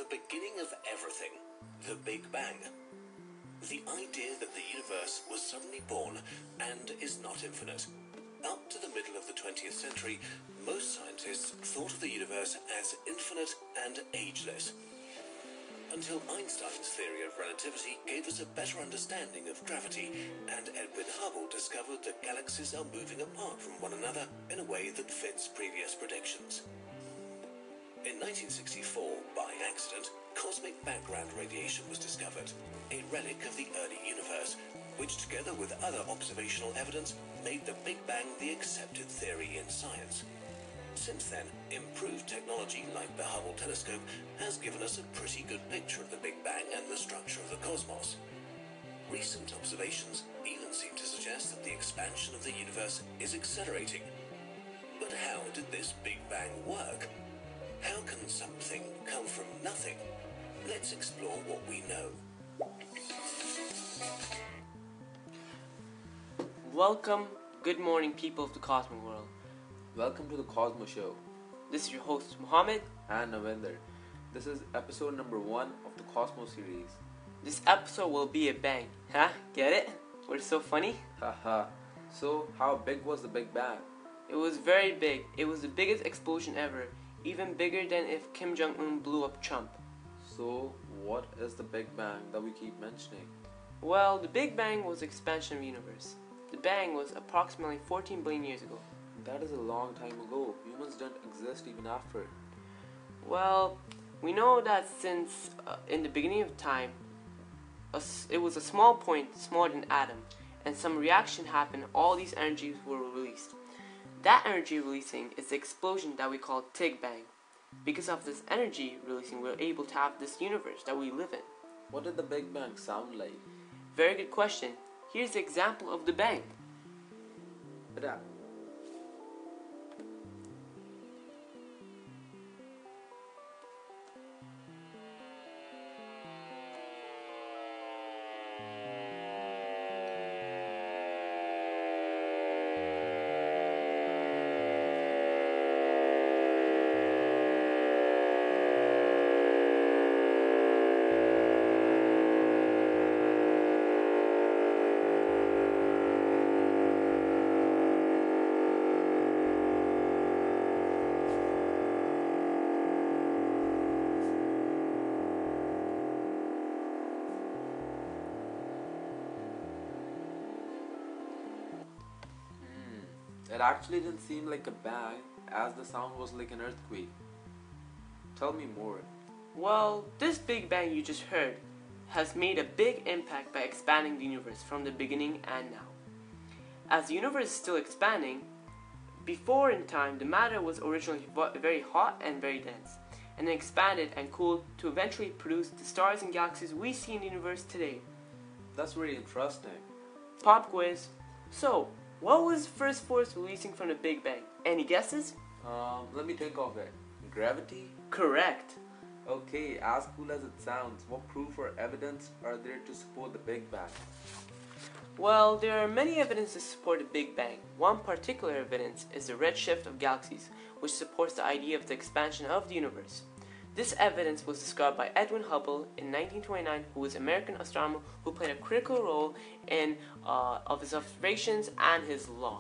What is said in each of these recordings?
beginning of everything, the Big Bang. The idea that the universe was suddenly born and is not infinite. Up to the middle of the 20th century, most scientists thought of the universe as infinite and ageless. Until Einstein's theory of relativity gave us a better understanding of gravity, and Edwin Hubble discovered that galaxies are moving apart from one another in a way that fits previous predictions. In 1964, by accident, cosmic background radiation was discovered, a relic of the early universe, which together with other observational evidence made the Big Bang the accepted theory in science. Since then, improved technology like the Hubble telescope has given us a pretty good picture of the Big Bang and the structure of the cosmos. Recent observations even seem to suggest that the expansion of the universe is accelerating. But how did this Big Bang work? How can something come from nothing? Let's explore what we know. Welcome, good morning people of the Cosmo world. Welcome to the Cosmo Show. This is your host Mohammed and Navinder. This is episode number 1 of the Cosmo series. This episode will be a bang. Huh? Get it? We're so funny? Haha. So, how big was the Big Bang? It was very big. It was the biggest explosion ever. Even bigger than if Kim Jong-un blew up Trump. So, what is the Big Bang that we keep mentioning? Well, the Big Bang was the expansion of the universe. The Bang was approximately 14 billion years ago. That is a long time ago. Humans didn't exist even after it. Well, we know that since in the beginning of time, it was a small point smaller than an atom, and some reaction happened, all these energies were released. That energy releasing is the explosion that we call Big Bang. Because of this energy releasing, we're able to have this universe that we live in. What did the Big Bang sound like? Very good question. Here's the example of the bang. Adapt. It actually didn't seem like a bang, as the sound was like an earthquake. Tell me more. Well, this Big Bang you just heard has made a big impact by expanding the universe from the beginning and now. As the universe is still expanding, before in time the matter was originally very hot and very dense, and then expanded and cooled to eventually produce the stars and galaxies we see in the universe today. That's really interesting. Pop quiz. So, what was the first force releasing from the Big Bang? Any guesses? Let me think of it. Gravity? Correct. Okay, as cool as it sounds, what proof or evidence are there to support the Big Bang? Well, there are many evidences to support the Big Bang. One particular evidence is the redshift of galaxies, which supports the idea of the expansion of the universe. This evidence was described by Edwin Hubble in 1929, who was an American astronomer who played a critical role in of his observations and his law.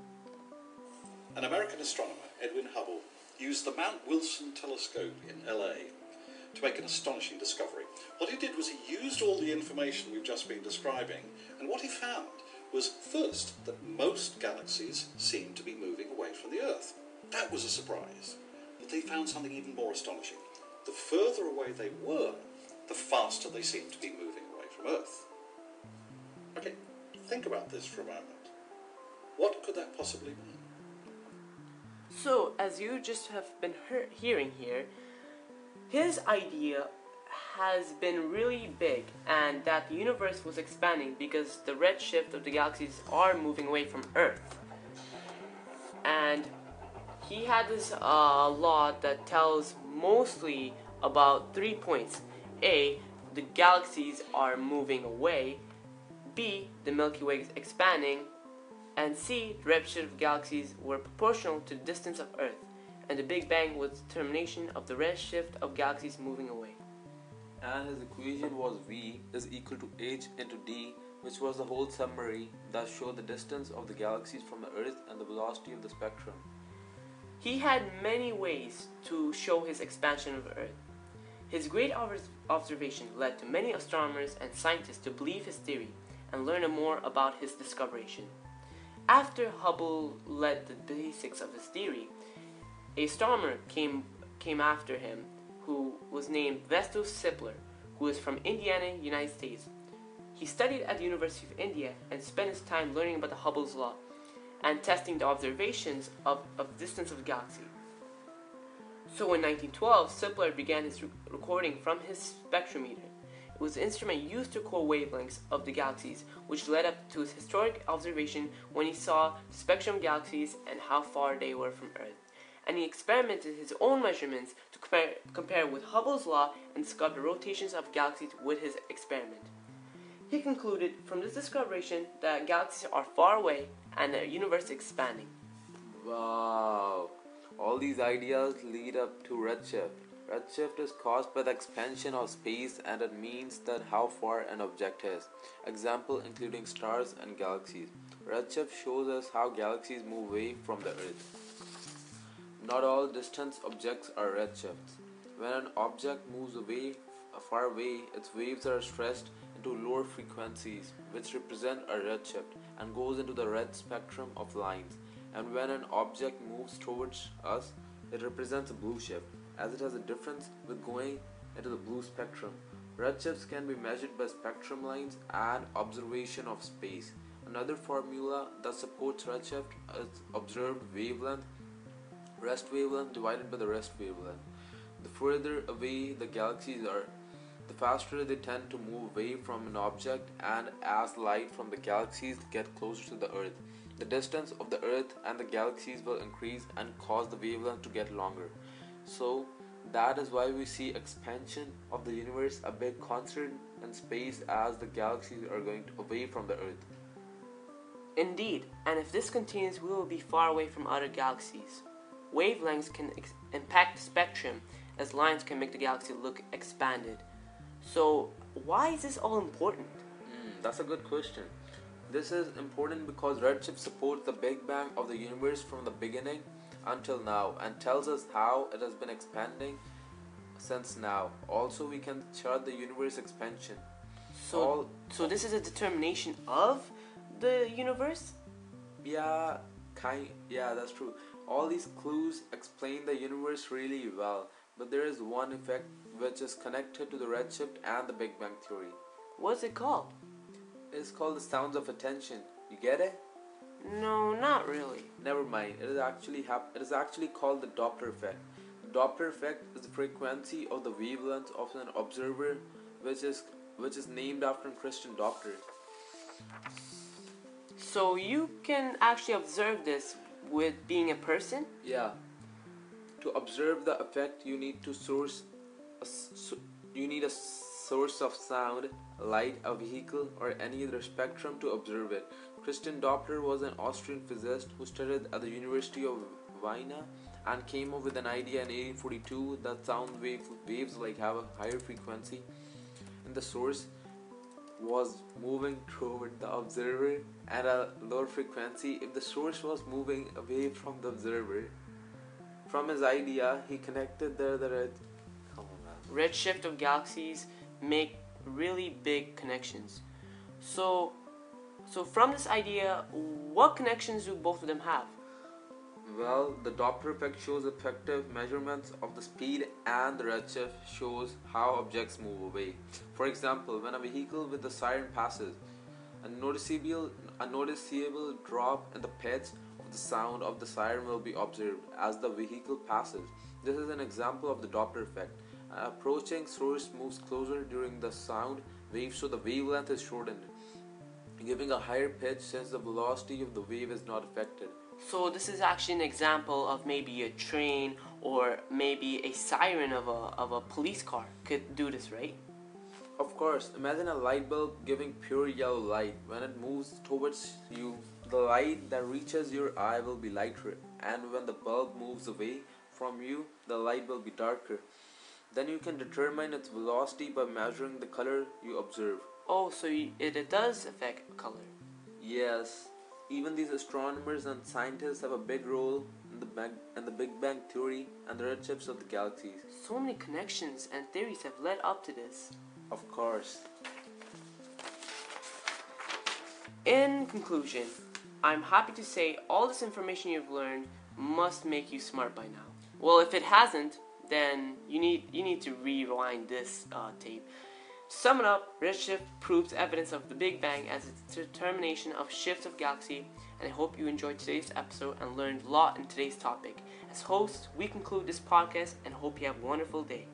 An American astronomer, Edwin Hubble, used the Mount Wilson telescope in LA to make an astonishing discovery. What he did was he used all the information we've just been describing, and what he found was, first, that most galaxies seemed to be moving away from the Earth. That was a surprise. But they found something even more astonishing. The further away they were, the faster they seemed to be moving away from Earth. Okay, think about this for a moment. What could that possibly mean? So, as you just have been hearing here, his idea has been really big, and that the universe was expanding because the redshift of the galaxies are moving away from Earth. And he had this law that tells mostly about 3 points. A, the galaxies are moving away. B, the Milky Way is expanding. And C, the redshift of galaxies were proportional to the distance of Earth. And the Big Bang was the determination of the redshift of galaxies moving away. And his equation was V is equal to h into d, which was the whole summary that showed the distance of the galaxies from the Earth and the velocity of the spectrum. He had many ways to show his expansion of Earth. His great observation led to many astronomers and scientists to believe his theory and learn more about his discovery. After Hubble led the basics of his theory, a astronomer came after him who was named Vestus Sippler, who is from Indiana, United States. He studied at the University of India and spent his time learning about the Hubble's law and testing the observations of distance of the galaxy. So in 1912, Sippler began his recording from his spectrometer. It was the instrument used to record wavelengths of the galaxies, which led up to his historic observation when he saw the spectrum of galaxies and how far they were from Earth. And he experimented his own measurements to compare with Hubble's law and discover the rotations of galaxies with his experiment. He concluded from this discovery that galaxies are far away and the universe is expanding. Wow! All these ideas lead up to redshift. Redshift is caused by the expansion of space and it means that how far an object is. Example including stars and galaxies. Redshift shows us how galaxies move away from the Earth. Not all distant objects are redshifts. When an object moves far away, its waves are stretched into lower frequencies, which represent a redshift, and goes into the red spectrum of lines. And when an object moves towards us, it represents a blue shift, as it has a difference with going into the blue spectrum. Redshifts can be measured by spectrum lines and observation of space. Another formula that supports redshift is observed wavelength, rest wavelength divided by the rest wavelength. The further away the galaxies are, the faster they tend to move away from an object, and as light from the galaxies get closer to the Earth, the distance of the Earth and the galaxies will increase and cause the wavelength to get longer. So that is why we see expansion of the universe a big concern in space as the galaxies are going away from the Earth. Indeed, and if this continues, we will be far away from other galaxies. Wavelengths can impact the spectrum, as lines can make the galaxy look expanded. So why is this all important? That's a good question. This is important because redshift supports the Big Bang of the universe from the beginning until now and tells us how it has been expanding since now. Also, we can chart the universe expansion. So this is a determination of the universe? Yeah, that's true. All these clues explain the universe really well, but there is one effect which is connected to the redshift and the Big Bang theory. What's it called? It's called the sounds of attention. You get it? No, not really. Never mind. It is actually called the Doppler effect. The Doppler effect is the frequency of the wavelength of an observer, which is named after Christian Doppler. So you can actually observe this with being a person? Yeah. To observe the effect, you need a source of sound, light, a vehicle, or any other spectrum to observe it. Christian Doppler was an Austrian physicist who studied at the University of Vienna and came up with an idea in 1842 that sound waves have a higher frequency, and the source was moving toward the observer at a lower frequency if the source was moving away from the observer. From his idea, he connected the redshift of galaxies make really big connections. So from this idea, what connections do both of them have? Well, the Doppler effect shows effective measurements of the speed, and the redshift shows how objects move away. For example, when a vehicle with a siren passes, a noticeable drop in the pitch of the sound of the siren will be observed as the vehicle passes. This is an example of the Doppler effect. An approaching source moves closer during the sound wave, so the wavelength is shortened, giving a higher pitch since the velocity of the wave is not affected. So this is actually an example of maybe a train or maybe a siren of a police car could do this, right? Of course, imagine a light bulb giving pure yellow light. When it moves towards you, the light that reaches your eye will be lighter, and when the bulb moves away from you, the light will be darker. Then you can determine its velocity by measuring the color you observe. Oh, so it does affect color. Yes, even these astronomers and scientists have a big role in the Big Bang Theory and the redshifts of the galaxies. So many connections and theories have led up to this. Of course. In conclusion, I'm happy to say all this information you've learned must make you smart by now. Well, if it hasn't, then you need to rewind this tape. To sum it up, redshift proves evidence of the Big Bang as its determination of shifts of galaxy, and I hope you enjoyed today's episode and learned a lot in today's topic. As hosts, we conclude this podcast and hope you have a wonderful day.